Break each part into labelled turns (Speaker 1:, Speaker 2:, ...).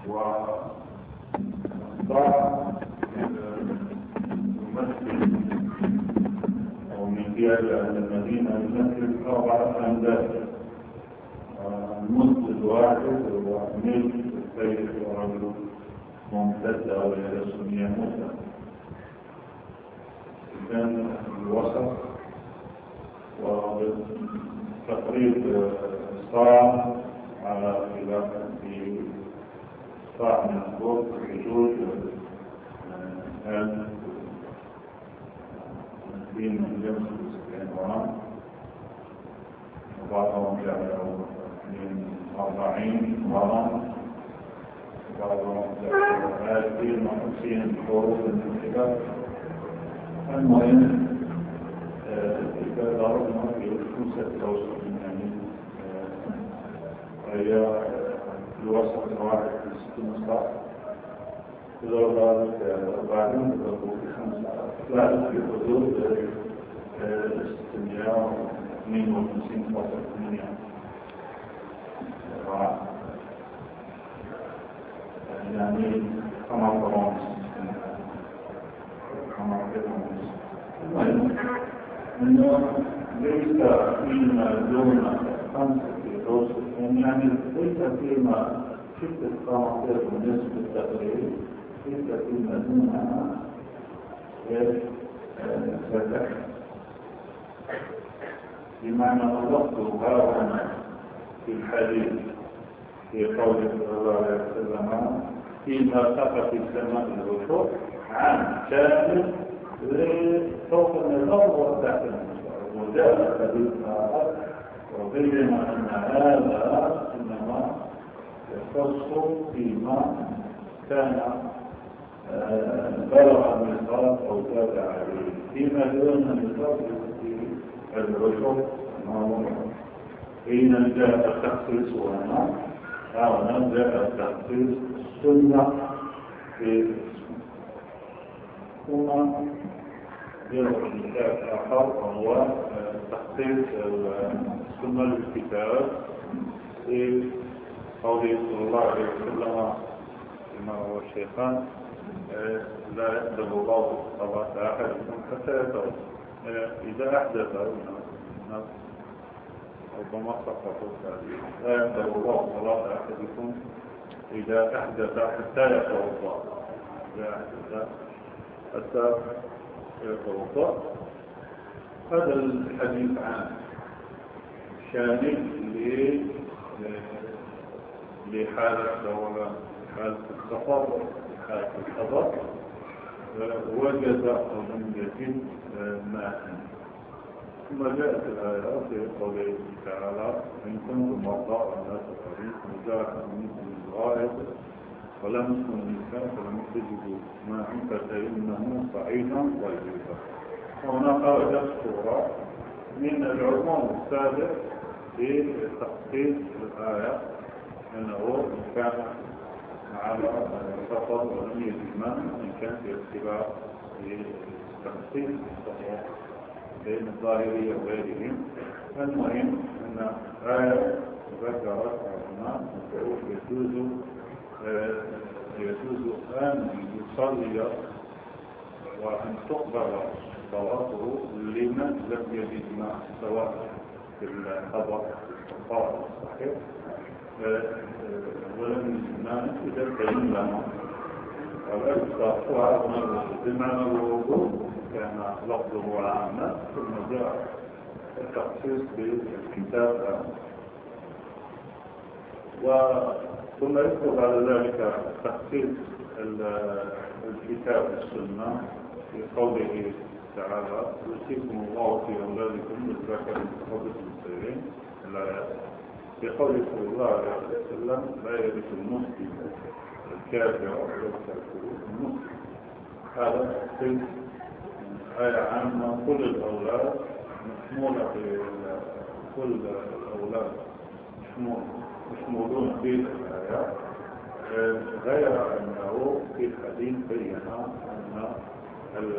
Speaker 1: وضع يمثل أو من قيادة أهل المدينة يمثل 4 أنداد. المسجد الواحد هو ملك السيد ورجل ممتد أو يسميه موسى. كان الوسط وتقريب صاع على خلافة في صاع من الفوق بحدود 270 غرام، وبعضهم جعلوا 40 غرام، وبعضهم جعلوا 250 حروف الانتباه. المهم إذا ضربنا في 75 يعني هي الوسط واحد في 60 صح. إذا ضربت بعدين تضربوا في 5 لا في حدود 652 فاصل 8 يعني 5 غرام. المهم أنه ليس فيما دون 5 يعني ليس فيما 6 قناطير بالنسبة للتقريب، ليس فيما دونها فتح، بمعنى اللفظ هنا في الحديث في قوله صلى الله عليه وسلم فيما سقط السماء الوشوح عام كامل لفوق النظام وتحت النظام. وجاء الحديث آخر وبين أن هذا إنما يخص فيما كان بلغ النصاب أو زاد عليه، فيما دون النصاب في العشر حين جاء التخصيص هنا جاء التخصيص السنة في ثم يوم الكتاب آخر وهو تخصيص السنة للكتاب في قوله صلى الله عليه وسلم كما هو الشيخان لا يقبل الله صلاة أحدكم حتى يتوضأ. إذا أحدث ربما سقطوا لا يقبل الله صلاة أحدكم إذا أحدث حتى يتوضأ. إذا أحدث حتى يتوضأ. هذا الحديث عن شامل لحالة ولا حالة السفر، حالة الحضر، وجد أو لم يجد ماء. ثم جاءت الآيات في قوله تعالى إن كنتم مرضى أو على سفر وجاء منكم الغائط ولمستم النساء فلم تجدوا ماء فتيمموا صعيدا طيبا. هنا خرجت صورة من العموم السابق في تخصيص الآية أنه كان على السفر ولم يجد ماء إن كان في اتباع لتخصيص السفر بين الظاهرية وغيرهم. المهم أن آية ذكرت هنا يجوز أن يصلي وأن تقبل صلاته لمن لم يجد ماء سواء في الحضر الصفار الصحيح ولم يجد ماء إذا تيمم والأجزاء بمعنى الوضوء كان لفظه عاما ثم جاء التخصيص بالكتاب ثم يكتب على ذلك تخصيص الكتاب السنة في قوله تعالى يوصيكم الله في أولادكم بالذكر مثل الأنثيين الآيات. في قوله صلى الله عليه وسلم لا يرث المسلم الكافر أو الكافر المسلم. هذا تخصيص آية عامة كل الأولاد مشمولة في كل الأولاد مشمولون في الآيات، غير أنه في الحديث بين أن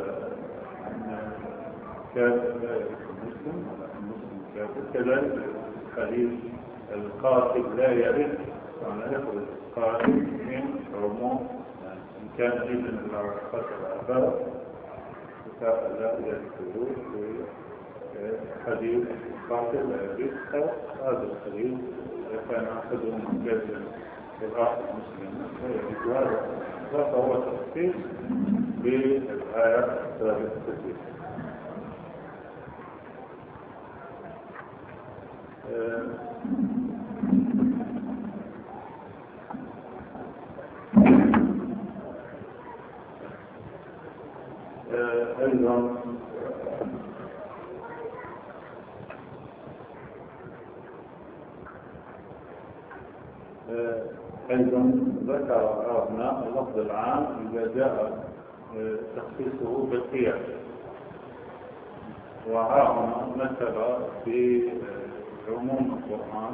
Speaker 1: كافر لا يرث المسلم ولا المسلم كافر. كذلك الحديث القاتل لا يرث، معنى يخرج قاتل من العموم إن كان إذن الله قتل الآباء فلا يدخلوا في حديث قاتل لا يرث. هذا الحديث كان أحدهم جاهلا للآخر مسلما فيجوز هذا فهو تخصيص بالآية الثالثة. أيضا ذكر هنا اللفظ العام إذا جاء تخصيصه بالقياس، وهنا مثل في عموم القرآن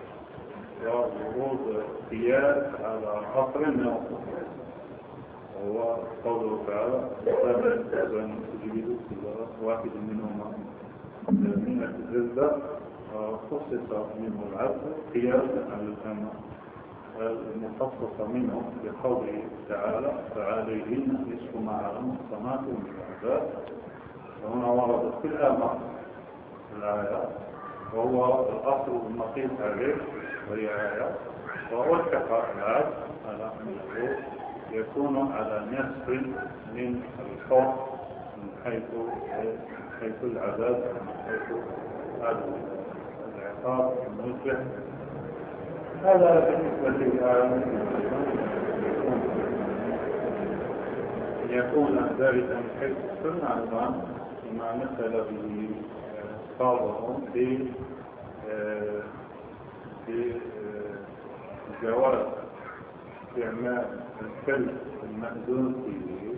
Speaker 1: وورود قياس على عصر من القرآن، وهو قوله تعالى فمن تجربوا كل واحد منهما من الجلدة خصص منه العبد قياسا على الأمة المخصص منه بقوله تعالى فعليهن نصف ما على المحصنات من العذاب. وهنا وردت في الأمة الآيات وهو الأصل المقيس عليه وهي آيات، ووثق العبد على أنه يكون على نصف من الحر من حيث العذاب من حيث العقاب الموجه. هذا بالنسبة للآية يكون ذلك من حيث السنة أيضا ما مثل به بعضهم بجواز استعمال الكلب المأذون فيه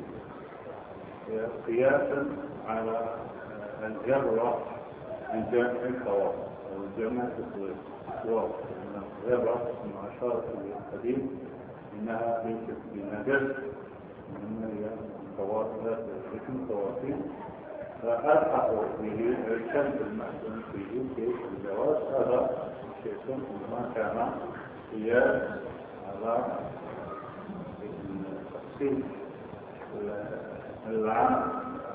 Speaker 1: قياسا على الجرة بجمع الطواف أو جمع الطواف. الجرة كما أشار إلى الحديث إنها ليست بنجس وإنما هي الطواف لا تكون طوافين، فألحقوا به الكلب المأذون فيه في الجواز. هذا شيء ما كان قياس على التخصيص العام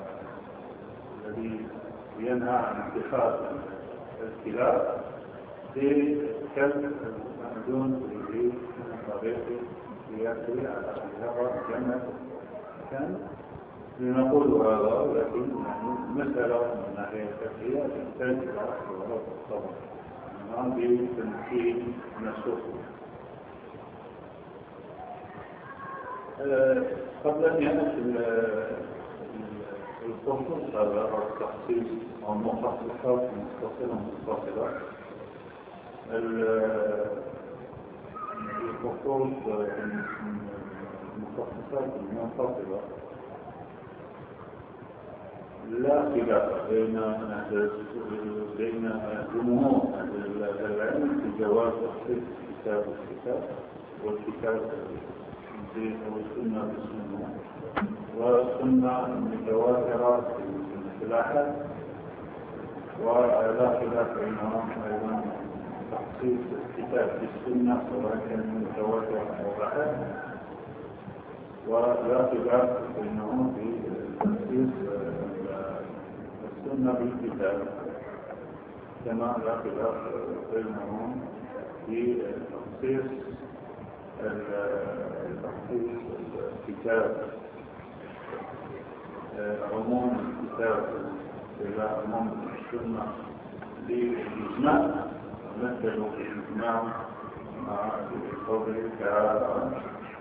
Speaker 1: الذي ينهى عن اتخاذ الكلاب في كلب المأذون به طريق قياسه على الجرة جمع كان لنقول هذا، لكن مسألة من ناحية الفقهية تحتاج إلى اختبارات الصبر بتمثيل نصوص. قبل أن يأتي الخصوص هذا أو التخصيص أو المخصصات منفصلة الخصوص المخصصات المنفصلة لا خلاف بين جمهور العلم في جواز تخصيص الكتاب والكتاب والكتاب والسنة بالسنة والسنة المتواترة في الأحد، ولا خلاف بينهم أيضا تخصيص الكتاب بالسنة سواء كان متواتر أو أحد، ولا خلاف بينهم في تخصيص السنة بالكتاب كما لا خلاف بينهم في تخصيص الكتاب عموم الكتاب إلى عموم السنة بالإجماع، مثل الإجماع مع قوله تعالى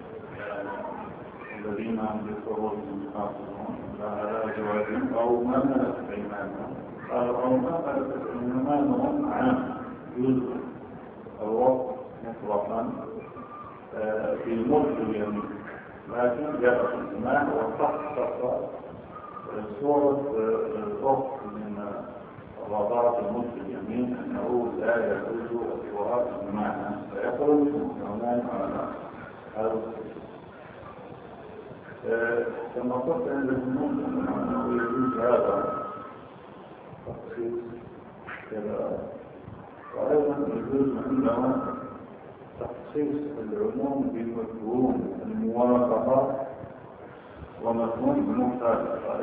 Speaker 1: الذين هم بفروجهم حافظون على أزواجهم أو ما ملكت أيمانهم، أو ما ملكت أيمانهم عام جزء الوقت مطلقا في ملك اليمين، لكن جاء الإجماع وخصص صورة الوقت من وضعت ملك اليمين أنه لا يجوز الصورات المعنى، فيخرج العموم على هذا كما قلت عند الجنون أنه يجوز هذا تخصيص كذا، وأيضا يجوز عندهم تخصيص العموم بالمفهوم الموازي
Speaker 2: الموافقة ومفهوم المخالفة.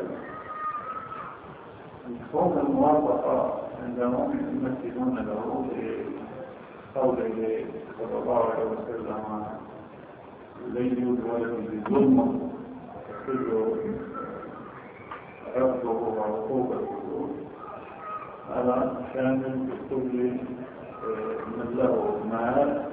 Speaker 2: مفهوم الموافقة عندهم يمثلون له بقوله صلى الله عليه وسلم لن يولد بظلم كله عرضه وعقوبته، هذا شامل بكل من له مال،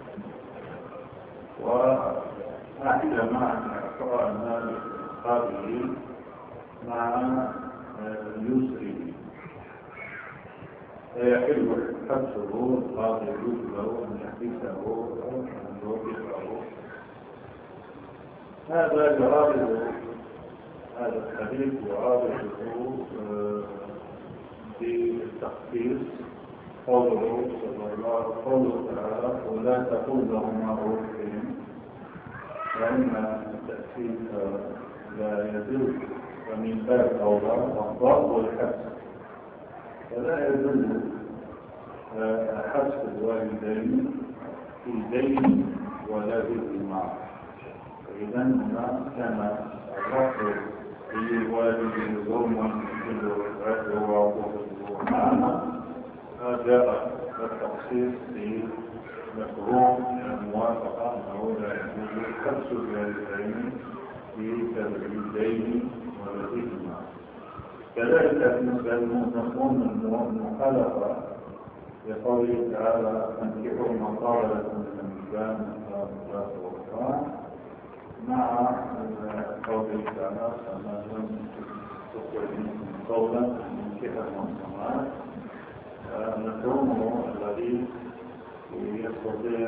Speaker 2: وأحلى مع إعطاء المال قابله مع يسره، فيحل حبسه القاضي يجوز له أن يحبسه أو أن يوقفه. هذا الحديث يعارضه بالتخصيص قوله تعالى ولا تقول لهما أف، لأن التأسيس لا يدل، ومن باب أولى الضرب والحبس، فلا يدل حبس الوالدين في دين ولا بالإجماع. إذا هنا كان الرفض للوالد ظلما بالرفض وعقوبته معنا، جاء التخصيص بمفهوم الموافقة أنه لا يجوز حبس الوالدين في تبعيدين ولا بالإجماع. كذلك بالنسبة لمفهوم المخالفة لقوله تعالى أنكحوا ما طاب لكم من النساء والصلاة والسلام، مع قوله تعالى فما لم تخرج منكم قولا أنكحوا المحصنات، مفهومه الذي يستطيع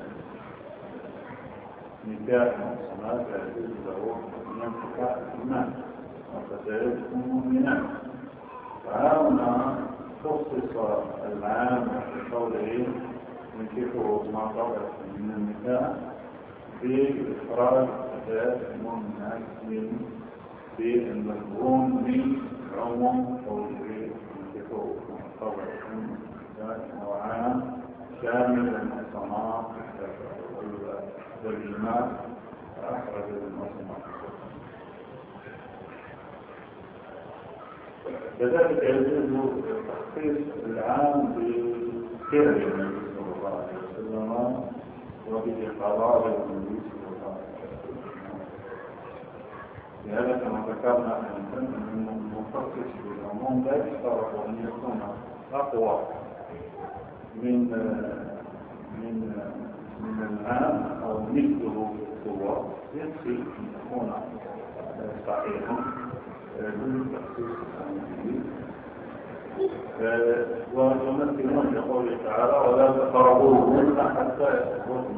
Speaker 2: نكاح المحصنات يجوز له أن ينكح المال وفتياتكم مؤمنات. فهنا خصص العام بقوله انكحوا ما طاب من النساء بإخراج فتيات المؤمنات في المفهوم من عموم قوله انكحوا ما طاب من النساء، وعام شامل المحصنات والإيمان فأخرج المحصنات. كذلك يجوز تخصيص العام بفعل النبي صلى الله عليه وسلم وبإقرار النبي صلى الله عليه وسلم. لهذا كما ذكرنا أن المخصص بالعموم لا يشترط أن يكون أقوى من العام أو مثله بالقوة، يكفي أن يكون صحيحا بالتخصيص ويمثلون لقوله تعالى ولا تقربوهن حتى يكبرن،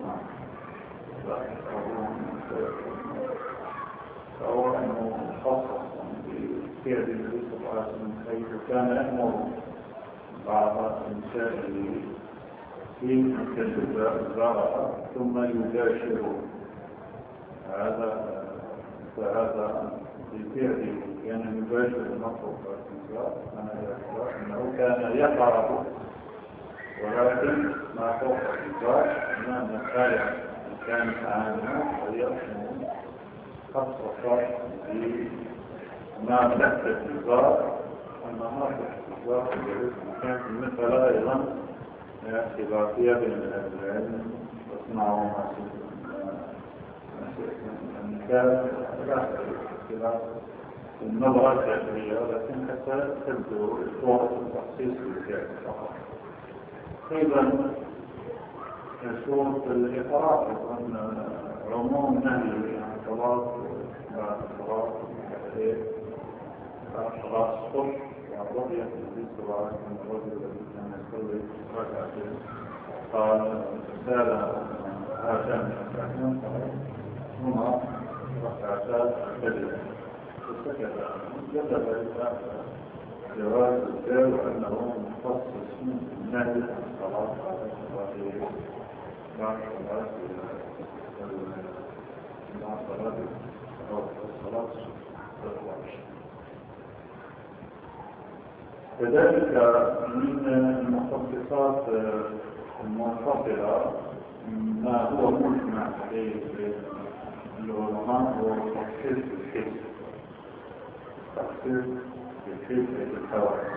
Speaker 2: فهو انه مخصص بفعل النبي صلى الله عليه وسلم، حيث كان يأمر بعض نسائه في الزرع ثم يباشره، فهذا بالفعل كان يباشر المطلوب أنه كان يقرب، ولكن ما فوق الإنسان أن الآية كانت عامة وهي خصصت بما تحت الإنسان، أما ما تحت الإنسان كانت مثل أيضا اختلافية بين العلم واصنعوا ما النكاح لا اختلاف النظرة الجاهلية، ولكن حتى تبدو صورة التخصيص بالفعل فقط. أيضا صورة الإقرار، أن عموم نهي عن الطلاق بعد الطلاق بعد الصلح والرؤية في النبي صلى الله عليه وسلم الرجل الذي كان يصلي ركعتين قال سال هاتان ركعتين ثم ركعتان كبيرة فسكت، جد ذلك جواز الفعل وأنه مخصص من النهي عن الصلاة بعد الصلاة مع صلاة أو الصلاة كذلك من المخصصات المنفصلة ما هو مجمع عليه العلماء هو تخصيص الحس، تخصيص الحس بالحوادث.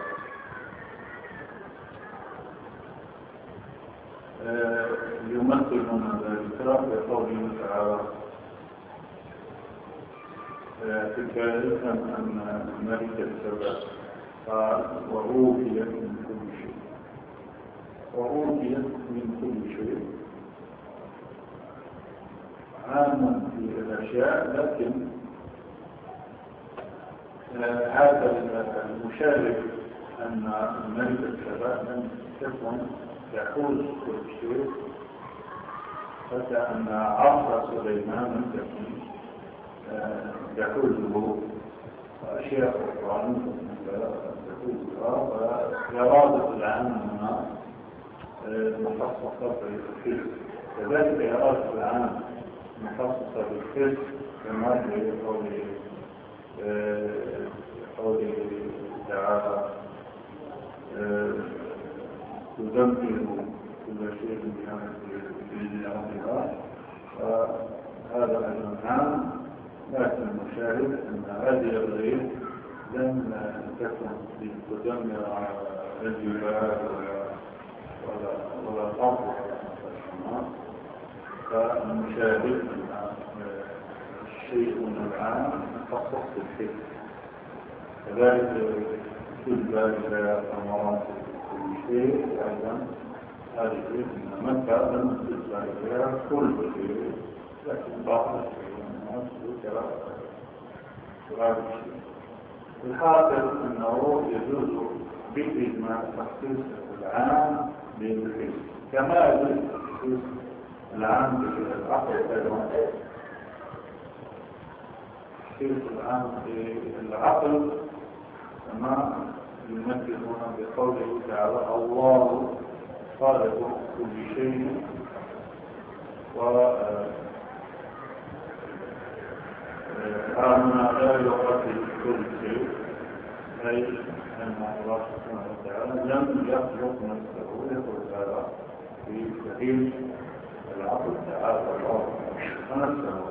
Speaker 2: يمثل من ذلك بقوله تعالى في الثالث أن ملك السبع قال وأوتيت من كل شيء، وأوتيت من كل شيء عام في الأشياء، لكن هذا المشارك أن ملك السبع لم تكن يحوز كل شيء، فكأن عصا سليمان لم تكن يحوزه أشياء أخرى تحوزها، فإرادة العام هنا مخصصة بالحس. كذلك إرادة العام مخصصة بالحس كما في قوله تعالى تدمر كل شيء بإذن ربها، فهذا أيضا عام، لكن المشاهد أن هذه الغيب لم تكن لتدمر الجبال ولا الأرض ولا السماء، فالمشاهد أن الشيء من العام مخصص بالحس. كذلك كل ذلك ثمرات كل شيء، أيضا هذه إن مكة لم تزال كل شيء، لكن بعض الشيء الحاصل أنه يجوز بالإجماع تخصيص العام بالحس، كما يجوز تخصيص العام بالعقل أيضا. تخصيص العام بالعقل كما يمثل هنا بقوله تعالى الله خالق كل شيء، وهنا لا يقتل كل شيء، أي أن الله سبحانه وتعالى لم يخلق نفسه، يقول هذا في دليل العقل تعالى الله نفسه.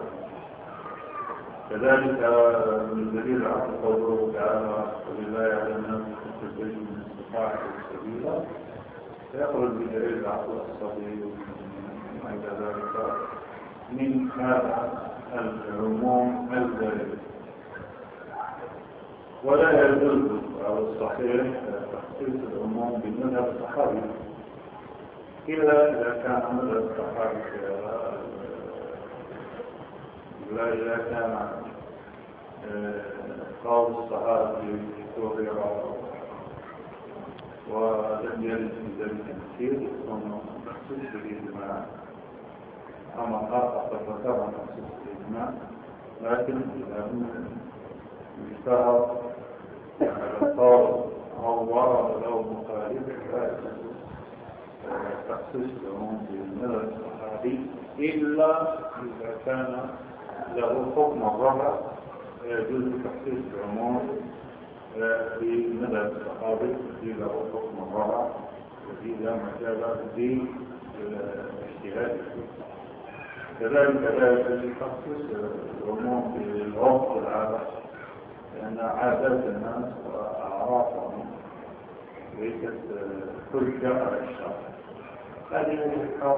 Speaker 2: كذلك من دليل العقل قوله تعالى ولله على الناس حج البيت من استطاع سبيلا، فيخرج بدليل العقل الصغير وغير ذلك من هذا العموم البارد. ولا يجوز أو الصحيح تخصيص العموم بالمذهب الصحابي إلا إذا كان مذهب الصحابي لا إذا كان قول الصحابي ظهر ولم يرد في ذلك كثير ثم تخصيص بالإجماع، أما خاصة فكرة تخصيص بالإجماع، لكن إذا اشتهر على القول أو ورد له مخالف تخصيص العموم بالمذهب الصحابي إلا إذا كان له حكم الرفع، يجوز تخصيص العموم في مذهب الصحابي الذي له حكم الرفع الذي لا مجال للاجتهاد. كذلك لا يجوز تخصيص العموم في العرف والعادة، لأن عادات الناس وأعرافهم ليست حجة على الشرع. هذه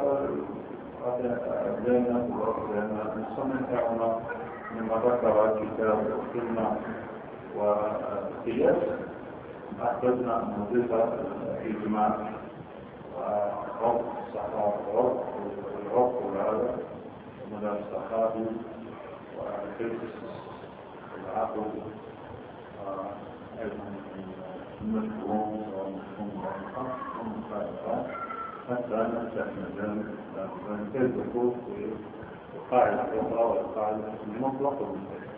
Speaker 2: لنا المصنف هنا مما ذكر كتاب السنة والقياس، أحببنا أن نضيف الإجماع وعرف الصحابة والعرف والعادة من الصحابي والقياس العقل أيضا المفهوم والمفهوم والمخالفات، حتى نفتح مجال ونكذبه في القاعدة الأخرى والقاعدة المطلقة بالمثال.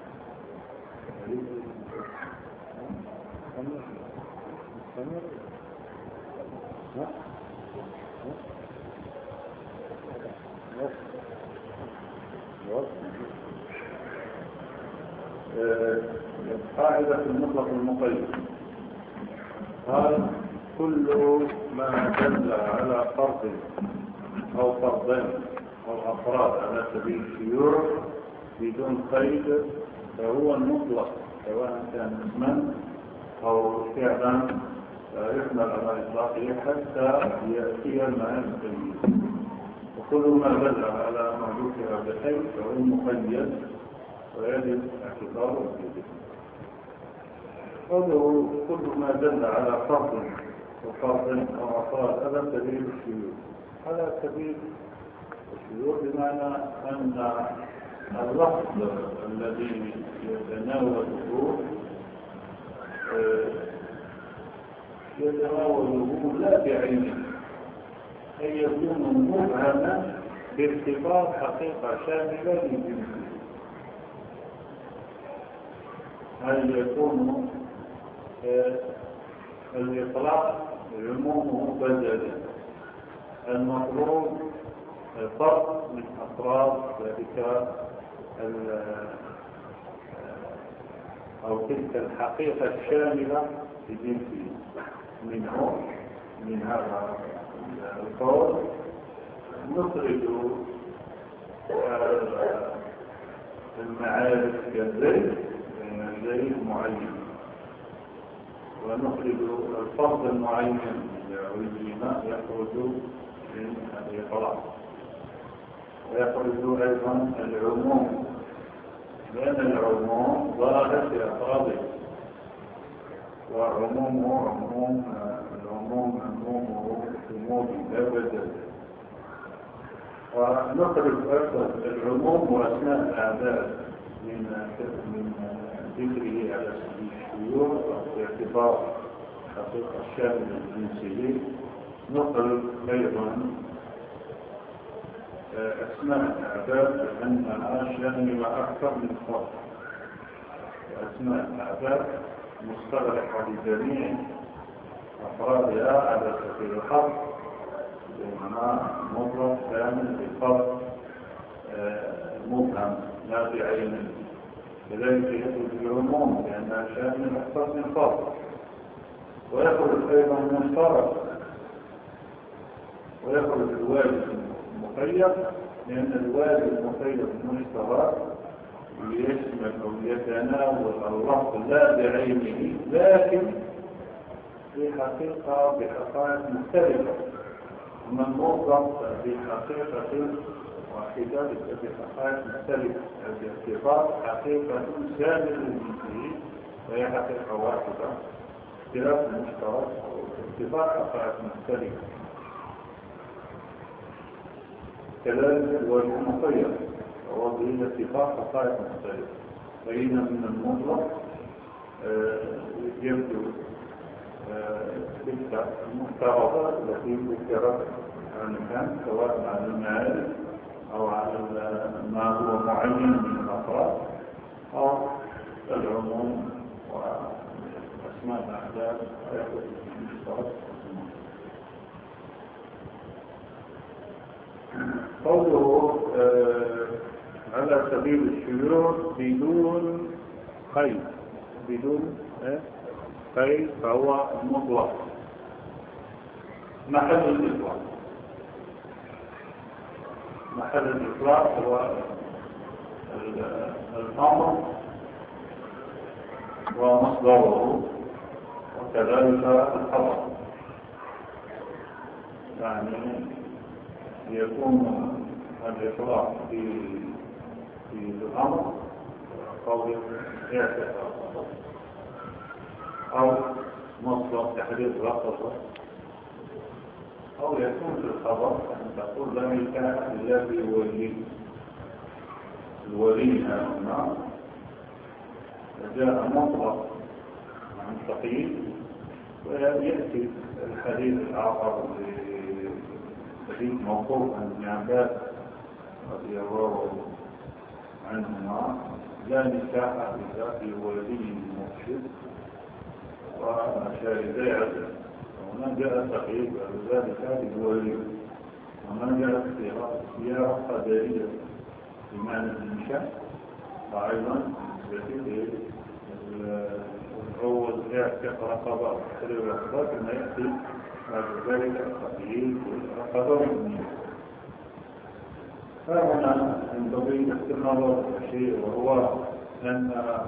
Speaker 2: قاعدة المطلق المقيد قال كل ما دل على فرد أو فردين أو أفراد على سبيل الشيوع بدون قيد فهو المطلق، سواء كان اسما أو فعلا يحمل على إطلاقه حتى يأتي المعنى القيد. وكل ما دل على ما ذكر بحيث فهو مقيد ويجب اعتباره به. قوله كل ما دل على فرض وفرض أو أفراد هذا سبيل الشيوخ. هذا سبيل الشيوخ بمعنى أن اللفظ الذي يتناوله لا بعينه، أن يكون مبهما باعتبار حقيقة شاملة للجنس. هل يكون الإطلاق عمومه بدلا، المطلوب فرد من أفراد ذلك أو تلك الحقيقة الشاملة لجنسه. منه من هذا القول نخرج المعارف كالزيت من زيت معين، ونخرج الفرد المعين والجماع يخرج من الإطلاق، ويخرج أيضا العموم، لأن العموم ظاهر في أفراده، وعمومه عمومه عمومي لا بدل. ونخرج أيضا العموم وأسماء الأعداد من ذكره على سبيل الشيوخ باعتبار حقيقة الشامل الجنسي. نخرج أيضا أسماء الأعداد لأنها شاملة أكثر من فرد، وأسماء الأعداد مستغرقة لجميع أفرادها على سبيل الحظ، بينما مطلق كامل بفرد مبهم لا بعينه. كذلك يخرج العموم لأنها شامل أكثر من فرد، ويخرج أيضا مشترك، ويخرج الواجب المقيد لأن الواجب المقيد المشترك يشمل أو يتناول اللفظ لا بعينه لكن بحقيقة بحقائق مختلفة، ومن مطلق بحقيقة واحدة بحقائق مختلفة باعتبار حقيقة شاملة للجنسية وهي حقيقة واحدة اختلاف مشترك أو باعتبار حقائق مختلفة. كذلك الواجب المقيد وهو باتفاق حقائق مختلفة، فإن من المطلق يبدو تلك المفترضات التي ذكرت عنها سواء على المعارف أو على ما هو معين من الأفراد أو العموم وأسماء الأعداد المشترك. قوله على سبيل الشيوخ بدون قيد، بدون قيد فهو مطلق. محل الإطلاق، محل الإطلاق هو الأمر ومصدره وكذلك الخبر، يعني يكون الإطلاق في الأمر قول اعتقاد أو مصدر تحديد لفظه، أو يكون في الخبر أن تقول لم يكن الذي الولينا هنا جاء مطلق عن تقييد، ويأتي الحديث الآخر حديث موقوف عن ابن عباس رضي الله عنهما لا نكاح إلا بولي مرشد وشاهدي عدل، ومن جاء تقييد ذلك بالولي، ومن جاء سيارة قدرية بمعنى الإنشاء، وأيضا الأول يعتق رقبة وتحرير رقبة كما يأتي بعد ذلك التقييد والرقبة والنية. فهنا ينبغي استمرار شيء، وهو أن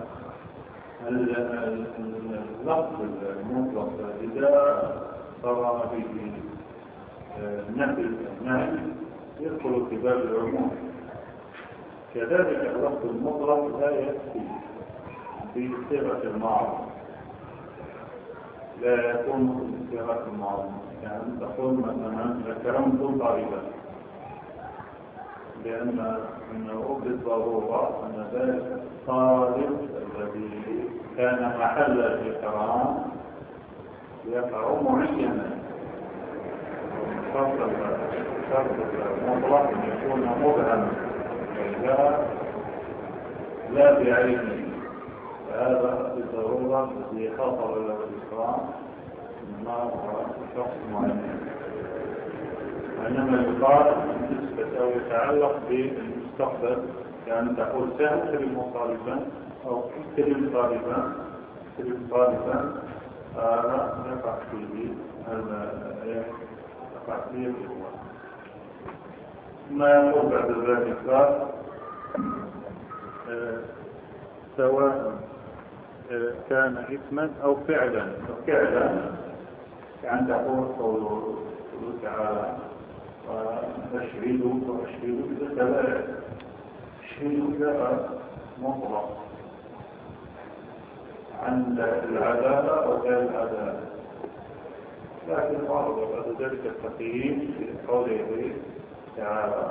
Speaker 2: اللفظ المطلق إذا صار به نفي النهي يدخل في باب العموم. كذلك اللفظ المطلق لا يأتي بصيغة المعروف، لا يكون بصيغة المعروف. يعني تقول مثلا أكرمت طالبا، لأنه بالضرورة أن ذلك الطالب الذي كان محل الإكرام يقع معينا. شرط المطلق أن يكون مبهما لا بعينه، فهذا بالضرورة الذي حصل له الإكرام ما هو شخص معين. إنما يقال بالنسبة أو يتعلق بالمستقبل، يعني تقول سأكرم طالبا أو اكرم طالبا، هذا يقع فيه الإخوة. ما يقول بعد ذلك سواء كان اسما أو فعلا. يعني تقول قوله تعالى وأشهدوا إذا كذلك الشهيد جاء مطلق عن العدالة أو غير العدالة، لكن عرض بعد ذلك التقييم في قوله تعالى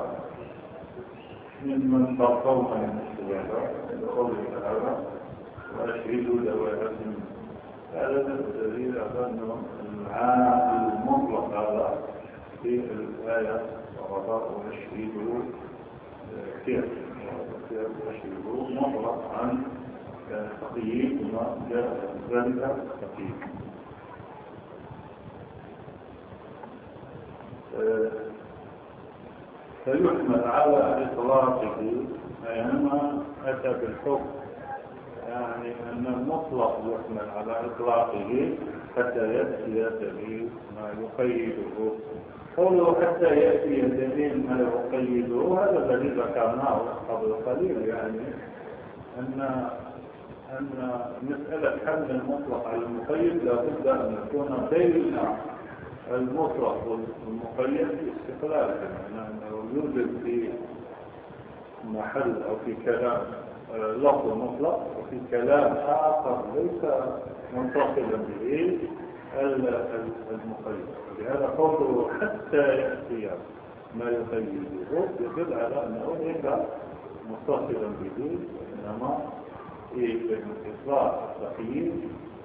Speaker 2: ممن ترضون من الشهداء، قوله تعالى وأشهدوا ذوي عدل. هذا الدليل على أن العام المطلق هذا في الآية وغضاء وأشهدوا كيف أشهدوا مطلق عن تقييد وما جاء ذلك تقييد. فيحمل على إطلاقه أينما أتى بالحكم، يعني أن المطلق يحمل على إطلاقه حتى يأتي دليل ما يقيده. قوله حتى يأتي دليل ما يقيده، هذا دليل ذكرناه قبل قليل، يعني أن مسألة حمل المطلق على المقيد لابد أن يكون بين المطلق والمقيد في استقلال، يعني أنه يوجد في محل أو في كلام لفظ مطلق وفي كلام آخر ليس منفصلا به المقيد. لهذا قوله حتى يأتي ما يقيده يدل على أنه ليس متصلا به، إنما في الإطلاق التقييد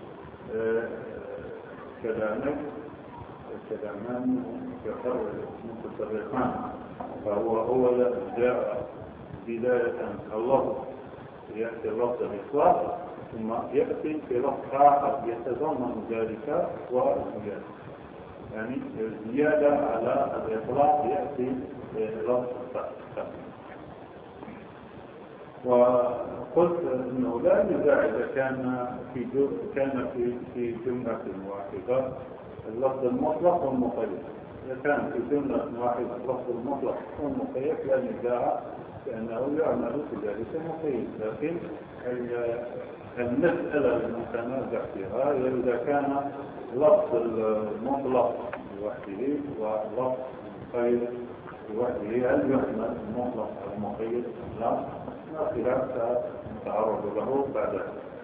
Speaker 2: كلامان متفرقان. فهو جاء بداية اللفظ يأتي لفظ الإطلاق، ثم يأتي في لفظ آخر يتضمن ذلك والزيادة، يعني الزيادة على الإطلاق يأتي لفظ التقييد. وقلت انه لا نزاع اذا كان في جمله واحده اللفظ المطلق والمقيد. اذا كان في جمله واحده اللفظ المطلق والمقيد لا نزاع، لانه يعمل في ذلك المقيد. لكن المساله المتنازع فيها هي اذا كان لفظ المطلق لوحده ولفظ المقيد لوحده، هل يحمل المطلق والمقيد ام لا؟ خلاف نتعرض له بعد.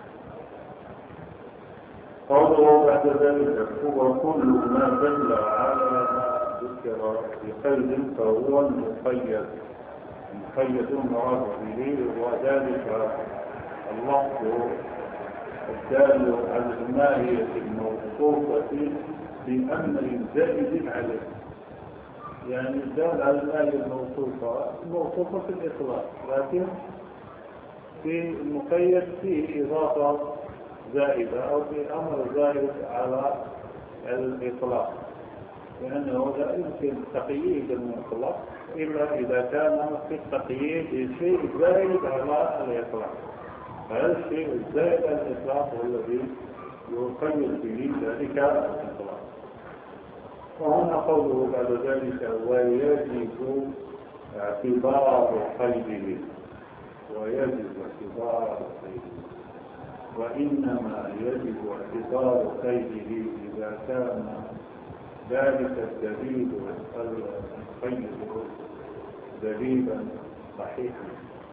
Speaker 2: قوله بعد ذلك هو كل ما دل على ما ذكر بقيد فهو المقيد المراد به، وذلك اللفظ الدال على الماهية الموصوفة بأمر زائد عليه. يعني الدال على الماهية الموصوفة في الإطلاق، لكن في المقيد فيه إضافة زائدة أو في أمر زائد على الإطلاق، لأنه لا يمكن تقييد المطلق إلا إذا كان في التقييد شيء زائد على الإطلاق. فهذا الشيء الزائد على الإطلاق هو الذي يقيد به ذلك الإطلاق. وهنا قوله بعد ذلك ويجب اعتبار قيده، ويجب اعتبار قيده، وإنما يجب اعتبار قيده إذا كان ذلك الدليل القيد دليلا صحيحا،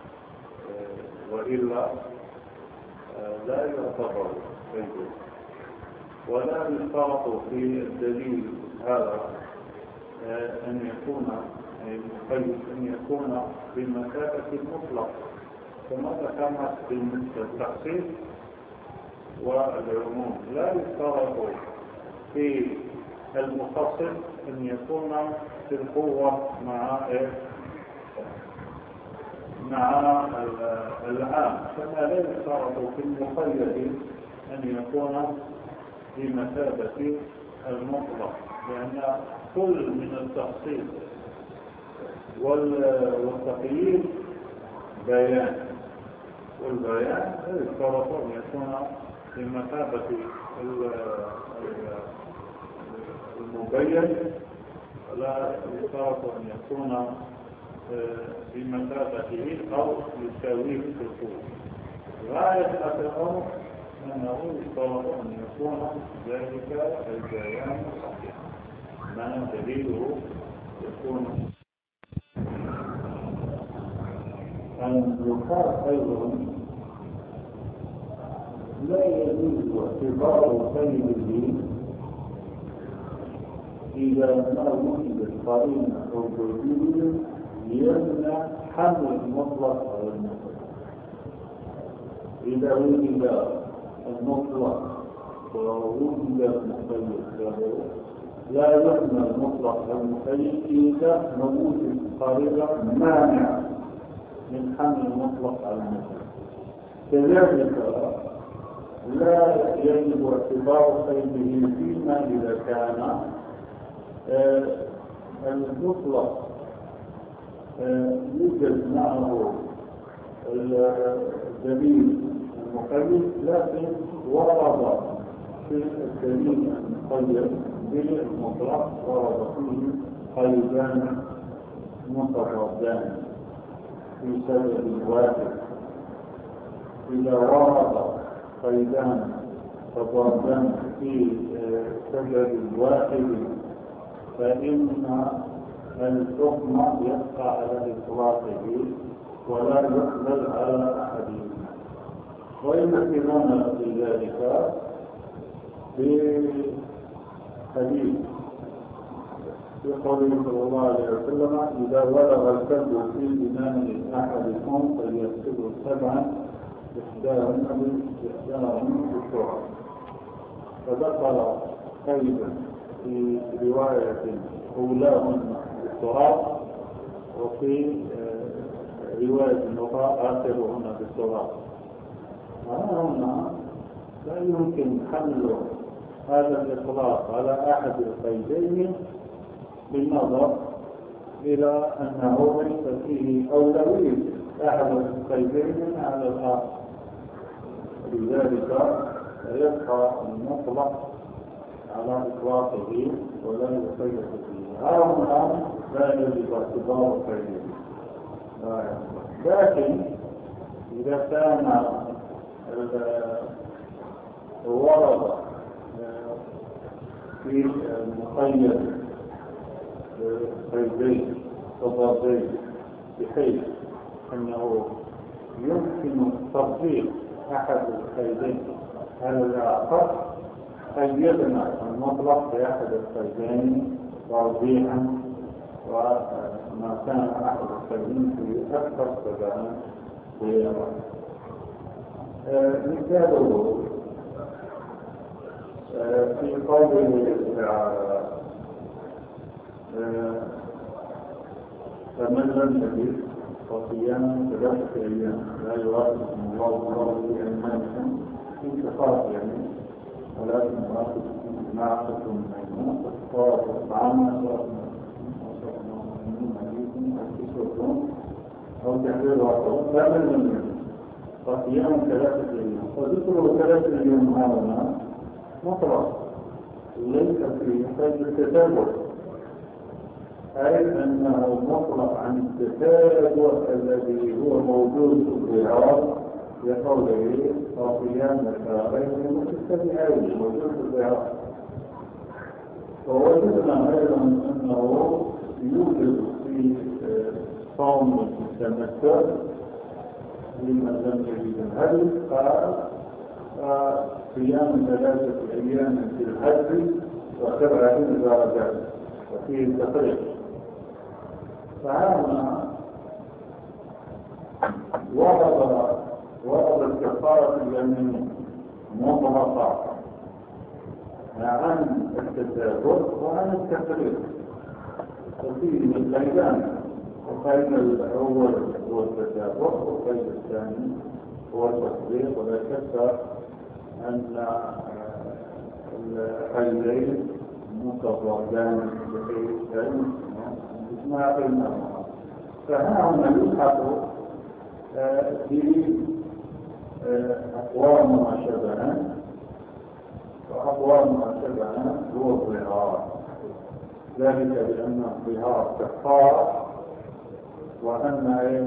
Speaker 2: وإلا لا يعتبر قيده. ولا يشترط في الدليل هذا أن يكون القيد أن يكون بمثابة المطلق، كما ذكرنا بالنسبة للتخصيص والعموم. لا يشترط في المخصص أن يكون في القوة مع العام، كما لا يشترط في المقيد أن يكون بمثابة المطلق، لأن كل من التخصيص والتقييد بيان، والبيان لا يشترط أن يكون بمثابة المبين، لا يشترط أن يكون بمثابته أو يساويه في القوة. غاية الأمر أنه يشترط أن يكون ذلك البيان صحيحا، ما دليله يكون. أن يقال أيضا لا يجوز اعتبار قيده إذا ما وجدت قرينة أو دليل يمنع حمل المطلق على المطلق. إذا وجد المطلق ووجد المقيد له لا يمنع المطلق على المقيد إذا موجود قرينة مانع من حمل المطلق على المطلق. كذلك لا يجب اعتبار قيده فيما إذا كان المطلق يوجد معه الدليل المقيد، لكن ورد في الدليل المقيد بالمطلق ورد فيه قيدان متضادان في سبب واحد. إذا ورد قيدان متضادان في سبب واحد فإن الحكم يبقى على إطلاقه ولا يحمل على أحدهما. ويمكننا في ذلك بحديث في قوله صلى الله عليه وسلم: إذا ولغ الكلب في إناء أحدكم فليغسله 7 إحداهن بالشرع. فذكر قيدا في رواية أولاهن بالتراب، وفي رواية أخرى آخرهن بالتراب. هنا لا يمكن حمل هذا الإطلاق على أحد القيدين بالنظر إلى أنه ليس فيه أولوية أحد القيدين على الآخر، لذلك يبقى المطلق على إطلاقه ولا يقيد فيه. هؤلاء لا يجب اعتبار قيده، لكن إذا كان ورد في المقيد قيدين تضادين بحيث أنه يمكن تطبيق أحد القيدين على الآخر، قيدنا المطلق بأحد القيدين توضيحا، وما كان أحد القيدين في أكثر سبعا مثاله في قوله تعالى: فمن لم يجد فصيام 3 أيام لا يؤاخذكم الله بأيمانكم في انتقاص ولكن يؤاخذكم بما عقدتم الأيمان فكفارة طعام أو تحرير رقبة. فمن لم يجد فصيام 3 أيام، وذكر 3 أيام هنا مطلق ليس في قيد التتابع، أي أنه مطلق عن التتابع الذي هو موجود في الظهار لقوله صافيان شهرين متتبعين موجود في الظهار. ووجدنا أيضا أنه يوجد في صوم التمتع لمن لم يجد الهدي قال صيام 3 أيام في الحج و7 إذا رجعت وفيه التفريق. فهذا ورد الكفارة اليمين مطلقة عن التتابع وعن التفريق، وفيه مثلين، وقيد الأول هو التتابع وقيد الثاني هو التفريق. ولا شك أن الحيلين متضادان بحيث ما بينهما. فهنا يلحق في أقوام ما شبهه، وأقوام ما شبهه هو الظهار، ذلك بأن الظهار كفارة، وأن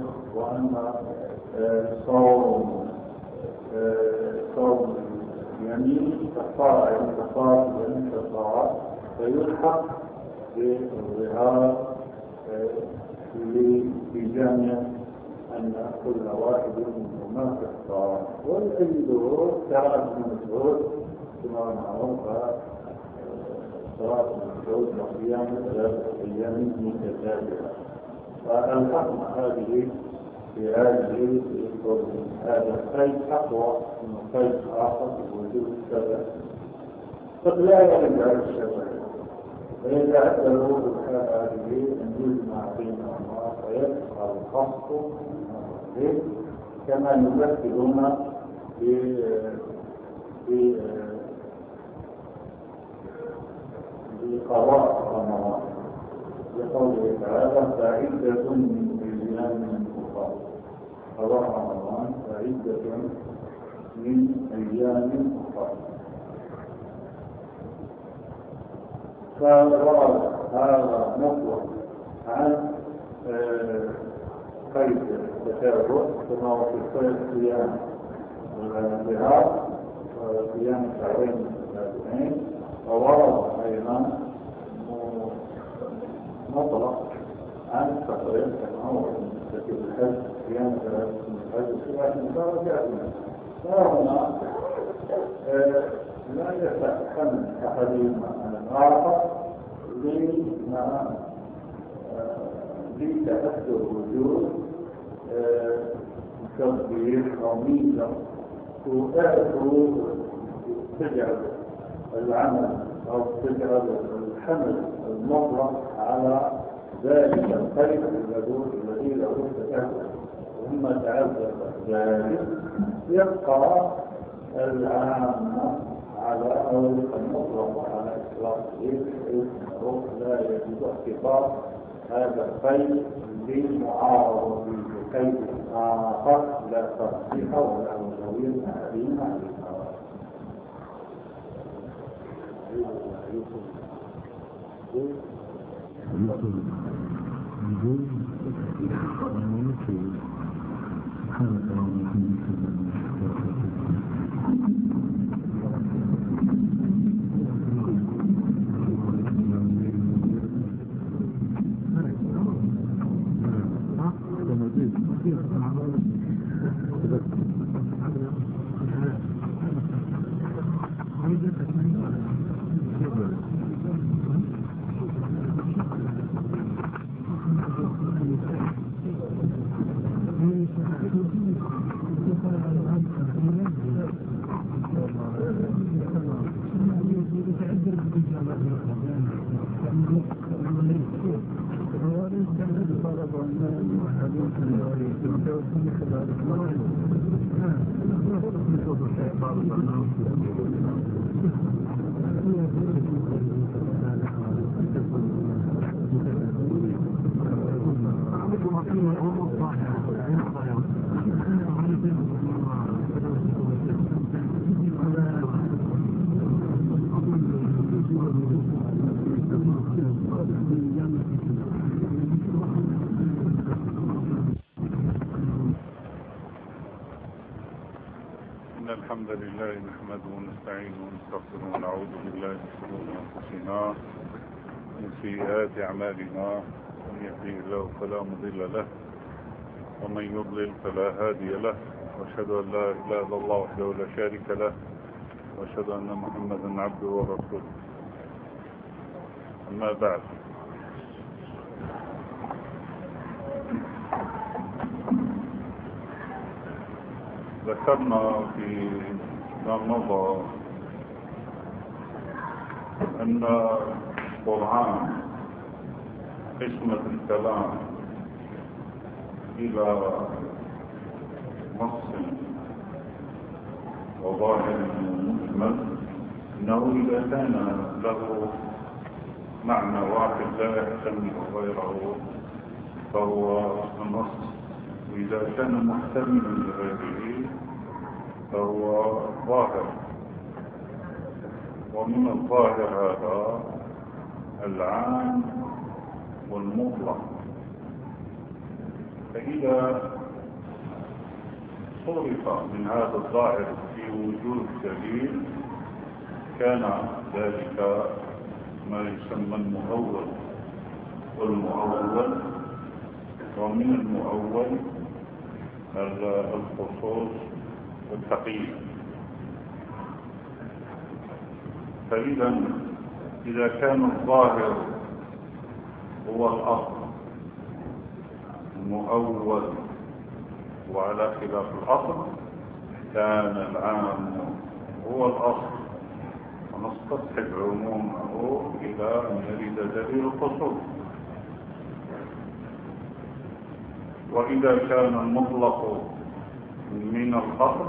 Speaker 2: صوم يمين كفارة، يعني كفارة يمين كفارة، فيلحق بالظهار لجامع أن كل واحد منهما كفارة. والحدود كانت من الشهود كما معروف صلاة المفروض وقيام 3 أيام متتابعة. فالحكم هذه في هذه هذا القيد أقوى من قيد آخر بوجود الشبه، قد لا يرجع الشبه، فيتعذروا بالحالة هذه أن يجمع بينهما فيبقى الخص كما يمثلون بقضاء رمضان لقوله تعالى فعدة من أيام أخرى. قضاء رمضان فعدة من أيام أخرى. فورد هذا مطلق عن قيد التتابع كما هو في قيد صيام الظهار وصيام 2 متتابعين. وورد أيضا مطلق عن التقرير كما هو في الحج صيام 3 من الحج وصيام متتابعين. فهنا لا يتحمل أحدهما الآخر لتأثر وجود تطبيق أو ميزة تجعل العمل أو تجعل الحمل المطلق على ذلك القيد الذي له تأثر، ثم تعذر ذلك يبقى العام على المطلق على إطلاقه، لا يجب اعتبار هذا القيد للمعارضة بقيد آخر لا تصحيح ولا أولوية أحدهما على الآخر.
Speaker 3: إن الحمد لله نحمده ونستعينه ونستغفره ونعوذ بالله من شرور أنفسنا ومن سيئات أعمالنا، من يهديه الله فلا مضل له ومن يضلل فلا هادي له، وأشهد أن لا إله إلا الله وحده لا شريك له، وأشهد أن محمدا عبده ورسوله. أما بعد، ذكرنا في ما مضى أن القرآن قسمة الكلام إلى نص وظاهر مجمل، إنه إذا كان له معنى واحد لا يحتمل غيره فهو النص، وإذا كان محتملا لغيره فهو ظاهر. ومن الظاهر هذا العام والمطلق، فإذا صرف من هذا الظاهر في وجود دليل كان ذلك ما يسمى المؤول والمؤول، ومن المؤول الخصوص والتقييد. فإذا إذا كان الظاهر هو الأصل المؤول وعلى خلاف الأصل، كان العام هو الأصل ونستصحب عمومه إلى أن يرد دليل الخصوص. وإذا كان المطلق من الأصل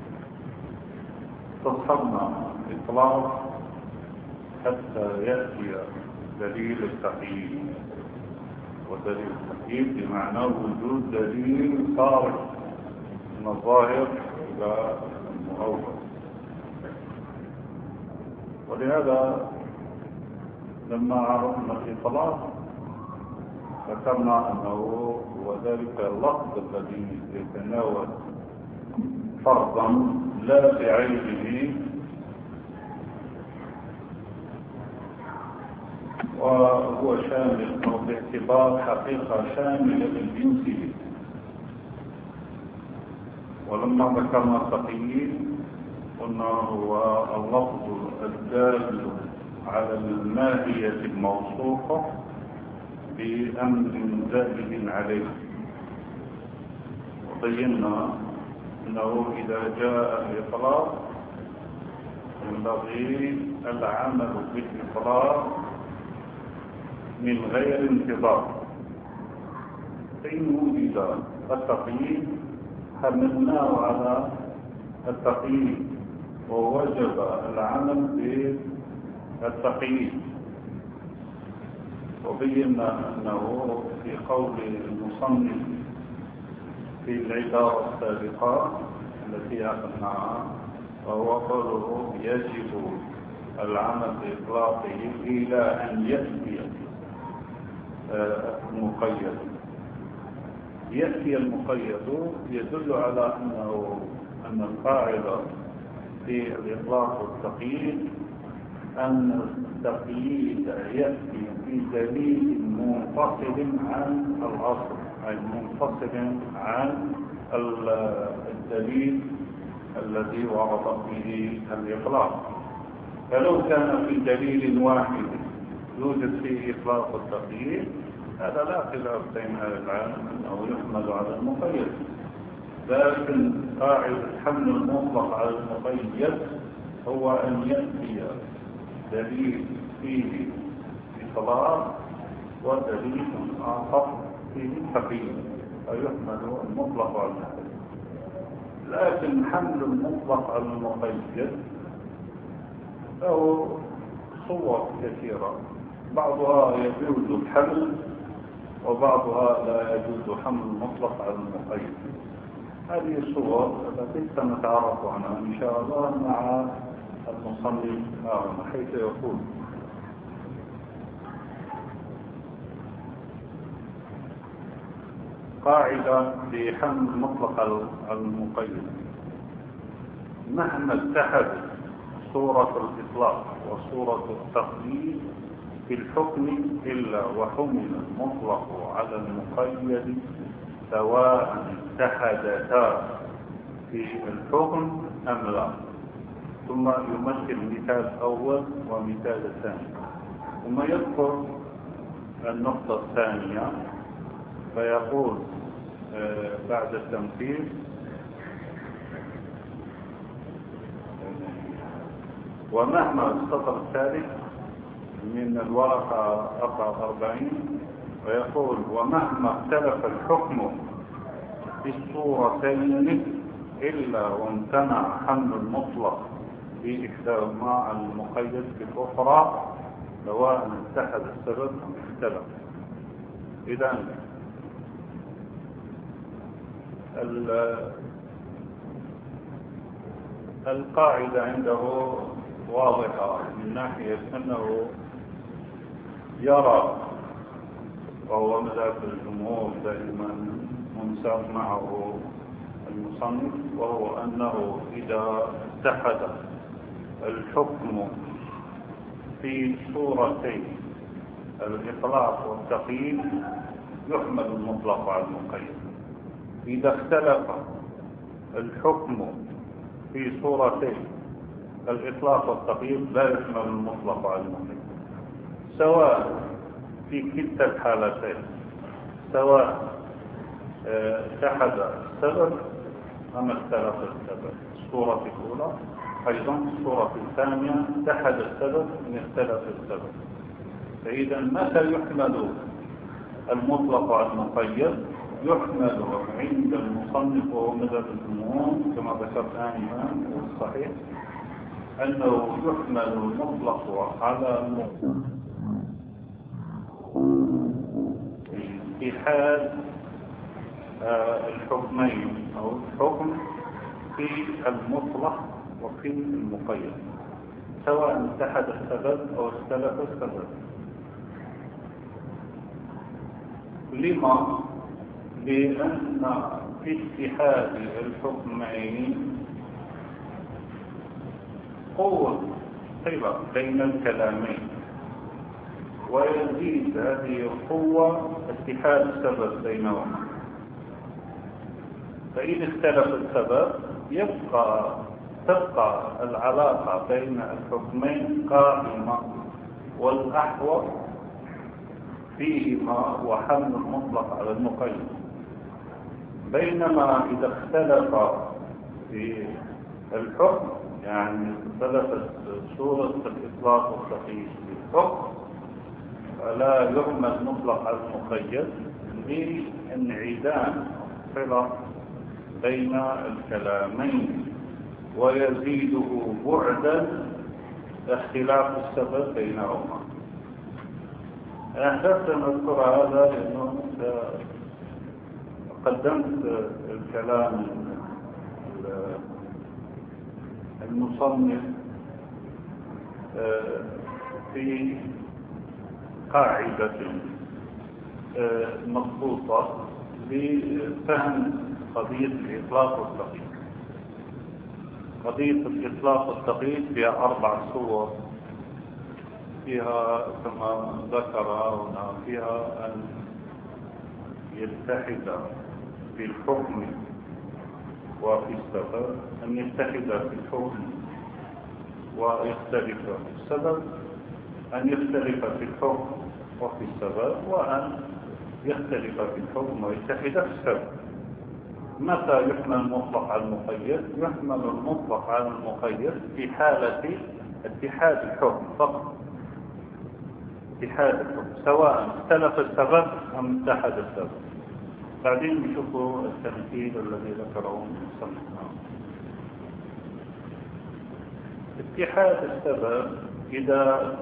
Speaker 3: استصحبنا الإطلاق حتى يأتي دليل التقييد، ودليل التقييد بمعنى وجود دليل خارج من الظاهر إلى المؤول. ولهذا لما عرفنا الإطلاق ذكرنا أنه هو ذلك اللفظ الذي يتناول فرضا لا بعينه، وهو شامل أو باعتبار حقيقة شاملة للجنسية. ولما ذكرنا التقييد قلنا هو اللفظ الدال على الماهية الموصوفة بأمر زائد عليه، وبينا أنه إذا جاء الإطلاق ينبغي العمل بالإطلاق من غير انتظار. فإن وجد التقييد حملناه على التقييد ووجب العمل بالتقييد. وبينا أنه في قول المصنف في العبارة السابقة التي أخذناها، وهو قوله يجب العمل بإطلاقه إلى أن يأتي المقيد. يأتي المقيد يدل على أن القاعدة في الإطلاق والتقييد أن التقييد يأتي بدليل منفصل عن الأصل، أي منفصل عن الدليل الذي ورد فيه الإطلاق. فلو كان في دليل واحد يوجد فيه إطلاق التقييد هذا لا خلاف بين أهل العلم أنه يحمل على المقيد، لكن قاعدة حمل المطلق على المقيد هو أن يأتي دليل فيه إطلاق ودليل آخر فيه تقييد، فيحمل المطلق على المقيد. لكن حمل المطلق على المقيد له صور كثيرة، بعضها يجوز الحمل وبعضها لا يجوز حمل المطلق على المقيد. هذه الصور التي سنتعرف عنها إن شاء الله مع المصنف حيث يقول: قاعدة في حمل المطلق على المقيد: مهما اتحدت صورة الإطلاق وصورة التقييد في الحكم إلا وحمل المطلق على المقيد سواء اتحدتا في الحكم أم لا. ثم يمثل مثال أول ومثال ثاني، ثم يذكر النقطة الثانية فيقول بعد التمثيل: ومهما السطر الثالث من الورقة 44 ويقول: ومهما اختلف الحكم في الصورتين إلا وامتنع حمل المطلق في إحداهما على المقيد في الأخرى سواء اتحد السبب أم اختلف. إذن القاعدة عنده واضحة من ناحية أنه يرى، وهو مذهب الجمهور دائما منساب معه المصنف، وهو أنه إذا اتحد الحكم في صورتين الإطلاق والتقييد يحمل المطلق على المقيد. إذا اختلف الحكم في صورتين الإطلاق والتقييد لا يحمل المطلق على المقيد، سواء في كلتا الحالتين، سواء اتحد السبب أم اختلف السبب. الصورة الأولى أيضا الصورة الثانية اتحد السبب أم اختلف السبب. فإذا متى يحمل المطلق على المقيد؟ يحمل عند المصنف وهو مذهب الجمهور كما ذكرت آنفا والصحيح أنه يحمل المطلق على المقيد في حال الحكمين أو الحكم في المطلق وفي المقيد، سواء اتحد السبب أو اختلف السبب. لما؟ لأن في اتحاد الحكمين قوة صلة بين الكلامين، ويزيد هذه القوة اتحاد السبب بينهما. فإذا اختلف السبب تبقى العلاقة بين الحكمين قائمة، والأحوط فيهما هو حمل المطلق على المقيد. بينما إذا اختلف في الحكم، يعني اختلفت صورة الإطلاق والتقييد في الحكم، فلا يحمل مطلق على المقيد لانعدام الصلة بين الكلامين، ويزيده بعدا اختلاف السبب بينهما. أحببت أن أذكر هذا لأنه قدمت الكلام المصنف في قاعدة مضبوطة لفهم قضية الإطلاق والتقييد. قضية الإطلاق والتقييد فيها 4 صور، فيها كما ذكر هنا فيها أن يتحد في الحكم وفي السبب، أن يتحد في الحكم ويختلف في السبب، أن يختلف في الحكم وفي السبب، وأن يختلف في الحكم ويتحد في السبب. متى يحمل المطلق على المقيد؟ يحمل المطلق على المقيد في حالة اتحاد الحكم فقط، اتحاد الحكم سواء اختلف السبب أم اتحد السبب. بعدين نشوفوا التمثيل الذي ذكره المصنف. اتحاد السبب إذا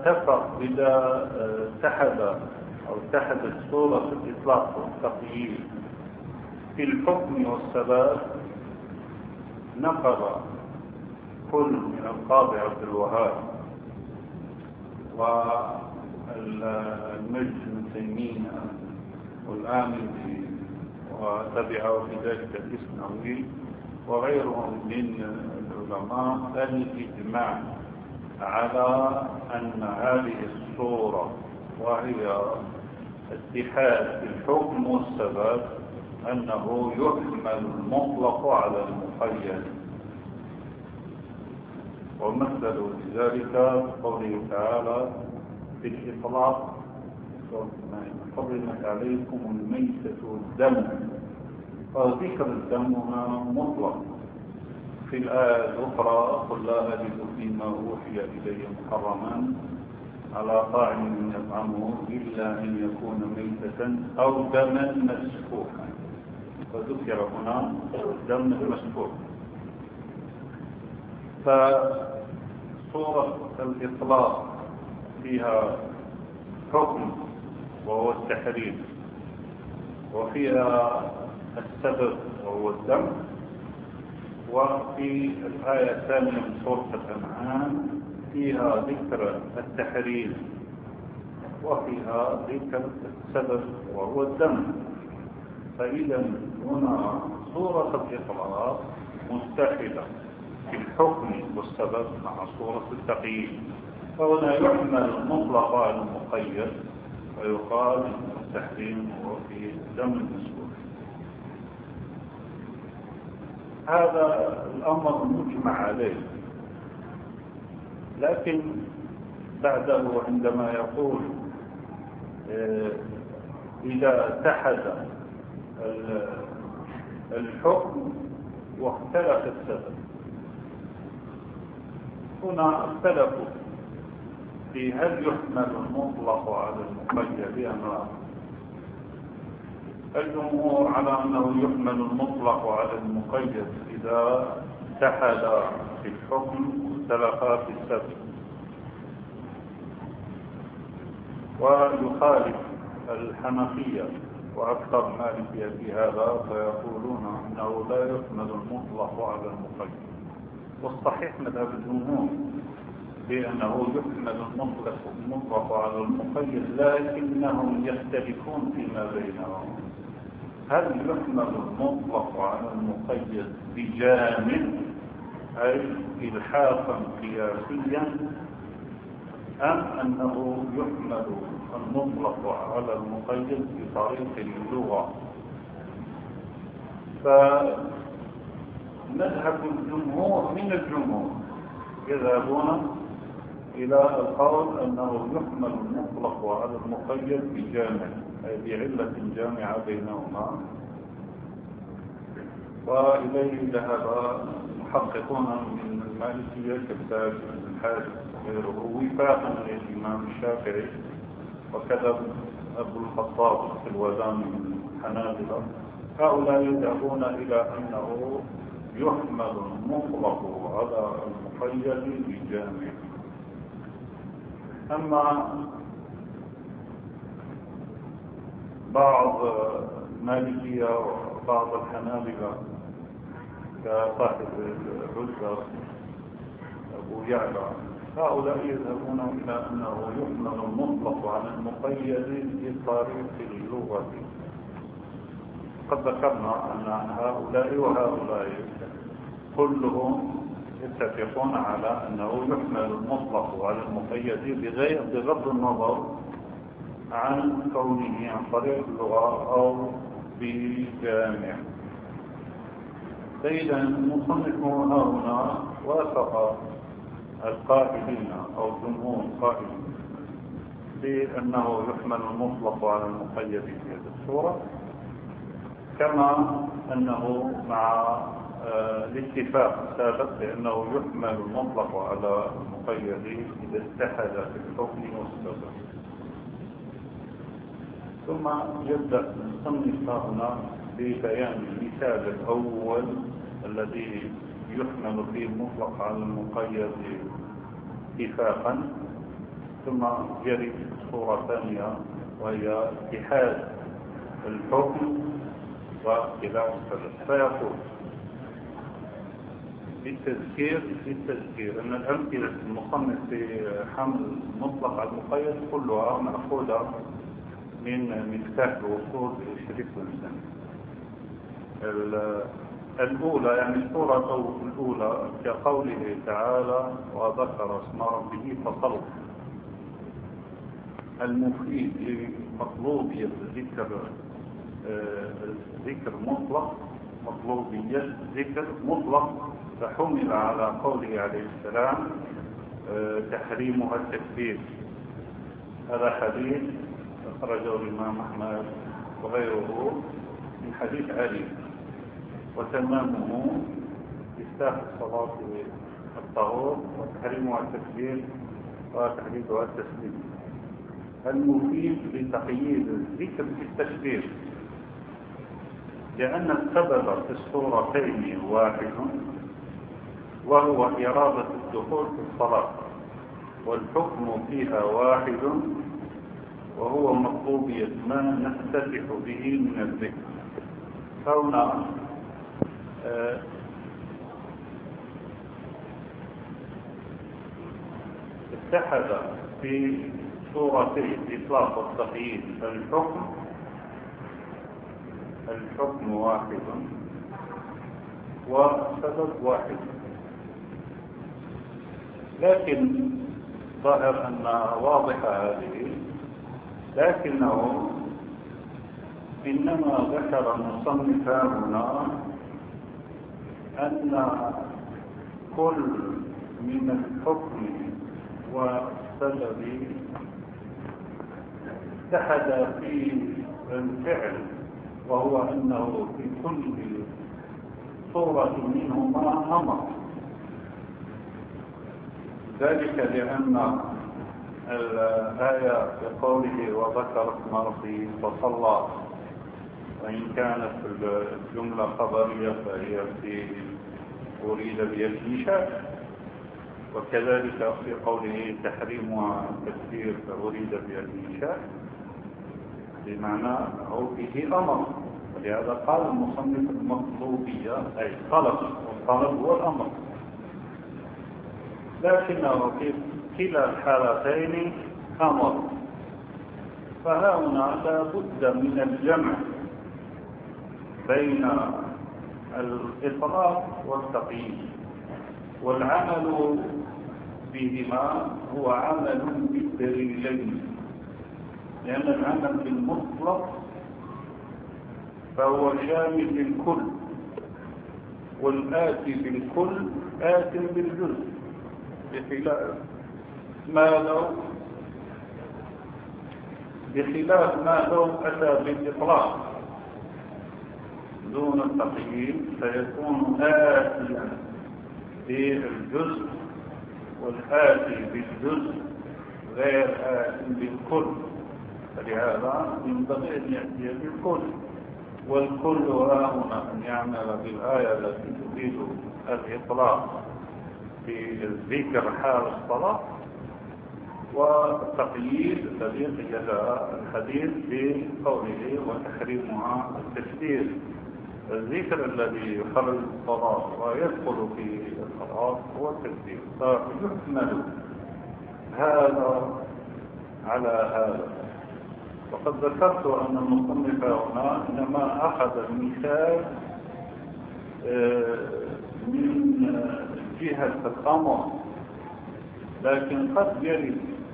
Speaker 3: اتحد أو اتحدت صورة الإطلاق والتقييد في الحكم والسبب، نقل كل من القاضي عبد الوهاب والمجد بن تيمية والآمدي وتبعه في ذلك الإسماعيلي وغيرهم من العلماء الإجماع على أن هذه الصورة وهي اتحاد الحكم والسبب أنه يحمل المطلق على المقيد. ومثل لذلك قوله تعالى في الإطلاق: حرمت عليكم الميتة والدم. فذكر الدم هنا مطلق. في الآية الأخرى: قل لا أجد فيما أوحي إلي محرما على طاعم يطعمه إلا أن يكون ميتة أو دما مسفوحا. فذكر هنا دم مسفوح. فصورة الإطلاق فيها حكم وهو التحريم، وفيها السبب وهو الدم. وفي الآية الثانية من سورة الأنعام فيها ذكر التحريم وفيها ذكر السبب وهو الدم. فإذا هنا صورة الإطلاق متحدة في الحكم والسبب مع صورة التقييد. فهنا يحمل المطلق على المقيد ويقال التحريم وفي دم المسفوح. هذا الأمر مجمع عليه، لكن بعده عندما يقول إذا اتحد الحكم واختلف السبب، هنا اختلفوا في هل يحمل المطلق على المقيد أم لا. الجمهور على أنه يحمل المطلق على المقيد إذا اتحد في الحكم واختلف في السبب، ويخالف الحنفية وأكثر المالكية في هذا، فيقولون أنه لا يحمل المطلق على المقيد. والصحيح مذهب الجمهور بأنه يحمل المطلق على المقيد، لكنهم يختلفون فيما بينهم. هل يحمل المطلق على المقيد بجامع أي إلحاقا قياسيا، أم أنه يحمل المطلق على المقيد بطريق اللغة؟ فمذهب الجمهور من الجمهور يذهبون إلى القول أنه يحمل المطلق على المقيد بجامع أي بعلة جامعة بينهما. وإليه ذهب محققون من المالكية كالتاج بن الحارث وغيره وفاقا للإمام الشافعي، وكذا أبو الخطاب في الودان من الحنابلة. هؤلاء يذهبون إلى أنه يحمل المطلق على المقيد بجامع. أما بعض المالكية وبعض الحنابلة كصاحب العزة أبو يعلى، هؤلاء يذهبون إلى أنه يحمل المطلق على المقيد بطريق اللغة. قد ذكرنا أن هؤلاء وهؤلاء كلهم يتفقون على أنه يحمل المطلق على المقيد بغض النظر عن كونه عن طريق اللغة أو بجامع. فإذا المصنف هنا وافق القائلين أو جمهور القائلين بأنه يحمل المطلق على المقيد في هذه الصورة، كما أنه مع الاتفاق ثابت بأنه يحمل المطلق على المقيد إذا اتحد في الحكم والسبب. ثم يبدأ المصنف هنا ببيان المثال الأول الذي يحمل فيه المطلق على المقيد اتفاقا، ثم يرد صورة ثانية وهي اتحاد الحكم واختلاف السبب. فيقول بالتذكير أن الأمثلة المصنف في حمل المطلق على المقيد كلها مأخوذة من مفتاح الوصول للشريك والإنسان. الأولى يعني الصورة الأولى كقوله تعالى وذكر اسم ربه فصلى. المفيد لمطلوبية ذكر مطلق، مطلوبية ذكر مطلق، فحمل على قوله عليه السلام تحريمها التكبير. هذا حديث أخرجه الإمام أحمد وغيره من حديث علي، وتمامه استاء الصلاة الطهور وتحريمها التكبير وتحديدها التسليم. المفيد لتقييد الذكر في التكبير، لأن السبب في الصورتين واحد، وهو إرادة الدخول في الصلاة، والحكم فيها واحد، وهو مطلوبية ما نفتتح به من الذكر. فهنا اتحد في صورتي الإطلاق والتقييد الحكم واحد والسبب واحد، لكن ظاهر أن واضحة هذه، لكنه إنما ذكر المصنف هنا أن كل من الحكم والسبب اتحد في الفعل، وهو أنه في كل صورة منهما أمر. ذلك لأن الآية بقوله وذكر اسم ربه فصلى، وإن كانت الجملة خبرية فهي أريد بها الإنشاء، وكذلك في قوله تحريمها التكبير فأريد بها الإنشاء، بمعنى أنه فيه أمر، ولهذا قال المصنف المطلوبية أي طلب، والطلب هو الأمر، لكنه في كلا الحالتين أمر. فهنا لا بد من الجمع بين الإطلاق والتقييد، والعمل بهما هو عمل بالدليلين، لأن العمل بالمطلق فهو شامل للكل، والآتي بالكل آت بالجزء، بخلاف ما لو أتى بالإطلاق دون التقييد فيكون آتيا بالجزء، والآتي بالجزء غير آت بالكل، فلهذا ينبغي أن يأتي بالكل، والكل هنا أن يعمل بالآية التي تفيد الإطلاق في الذكر حال الصلاة، والتقييد الذي قيد الحديث بقوله وتحريمها التكبير. الذكر الذي يخرج الصلاة ويدخل في الصلاة هو التكبير، فيحمل هذا على هذا. وقد ذكرت أن المصنف هنا إنما أخذ المثال من جهة الأمر، لكن قد يرد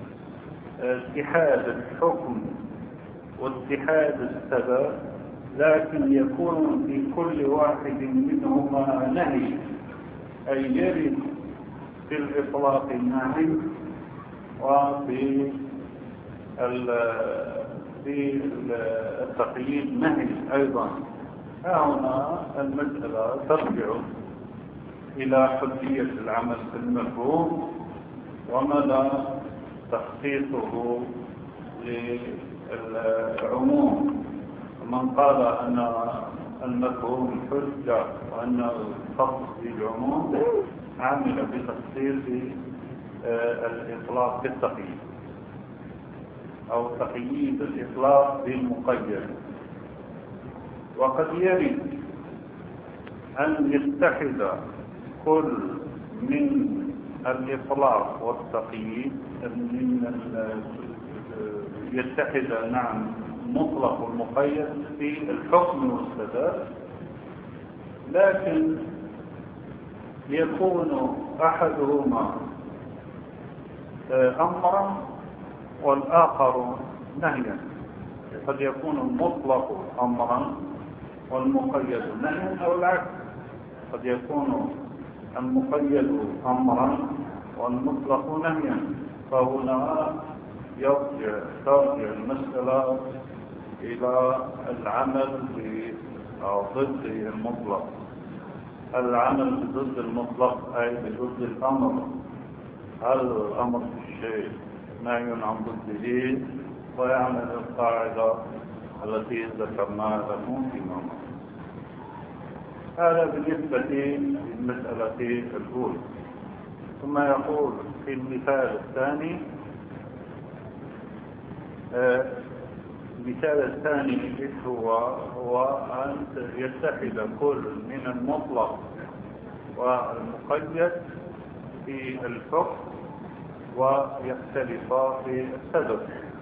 Speaker 3: اتحاد الحكم واتحاد السبب، لكن يكون في كل واحد منهما نهي، أي يرد في الإطلاق النهي وفي التقييد نهي أيضا. هنا المسألة ترجع إلى حدية العمل في المفهوم ومدى تخصيصه للعموم. من قال أن المفهوم حجة وأنه يخصص بالعموم عمل بتخصيص الإطلاق بالتقييد، أو تقييد الإطلاق بالمقيد. وقد يرد أن يتحد كل من الإطلاق والتقييد، يتحد نعم مطلق والمقيد في الحكم والسبب، لكن يكون أحدهما أمرا والآخر نهيا. قد يكون المطلق أمرا والمقيد نهيا، أو العكس، قد يكون المقيد أمرا والمطلق نهيا. فهنا ترجع المسألة إلى العمل ضد المطلق. العمل ضد المطلق أي ضد الأمر. هل الأمر بالشيء نهي عن ضده، ويعمل القاعدة التي ذكرناها لكم في ماضي. هذا بالنسبة للمسألة الأولى. ثم يقول في المثال الثاني، المثال الثاني هو أن يتحد كل من المطلق والمقيد في الحكم ويختلفا في السبب.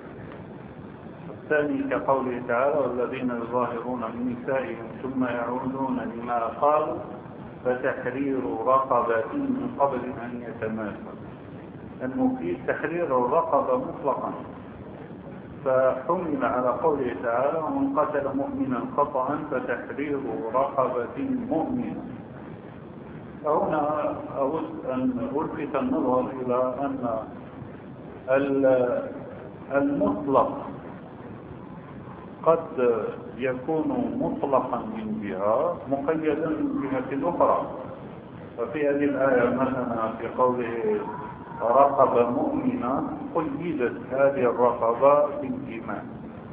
Speaker 3: الثاني كقوله تعالى: والذين يظاهرون من نسائهم ثم يعودون لما قالوا فتحرير رقبة من قبل أن يتماسوا. المفيد تحرير الرقبة مطلقا، فحمل على قوله تعالى: ومن قتل مؤمنا خطأ فتحرير رقبة مؤمنة. فهنا أود أن ألفت النظر إلى أن المطلق قد يكون مطلقا من جهة، مقيدا من جهة أخرى. ففي هذه الآية مثلا في قوله رقبة مؤمنة قيدت هذه الرقبة بالإيمان،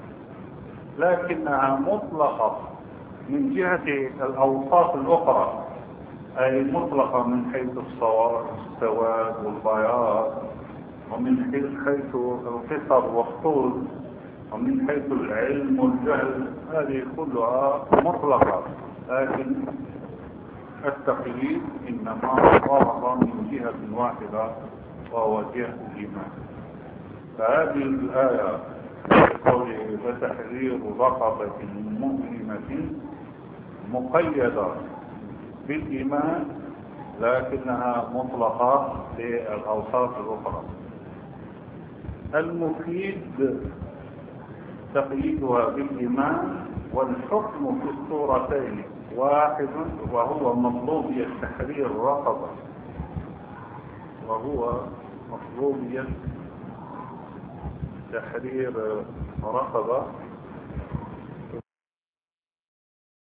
Speaker 3: لكنها مطلقة من جهة الأوصاف الأخرى، أي مطلقة من حيث السواد والبياض، ومن حيث القصر والطول، ومن حيث العلم والجهل. هذه كلها مطلقة، لكن التقييد إنما ورد من جهة واحدة وهو جهة الإيمان. فهذه الآية بقوله فتحرير رقبة مؤمنة مقيدة بالإيمان، لكنها مطلقة للأوصاف الأخرى. المفيد تقييدها بالإيمان، والحكم في الصورتين واحد، وهو مطلوبية تحرير الرقبة، وهو مطلوبية تحرير رقبة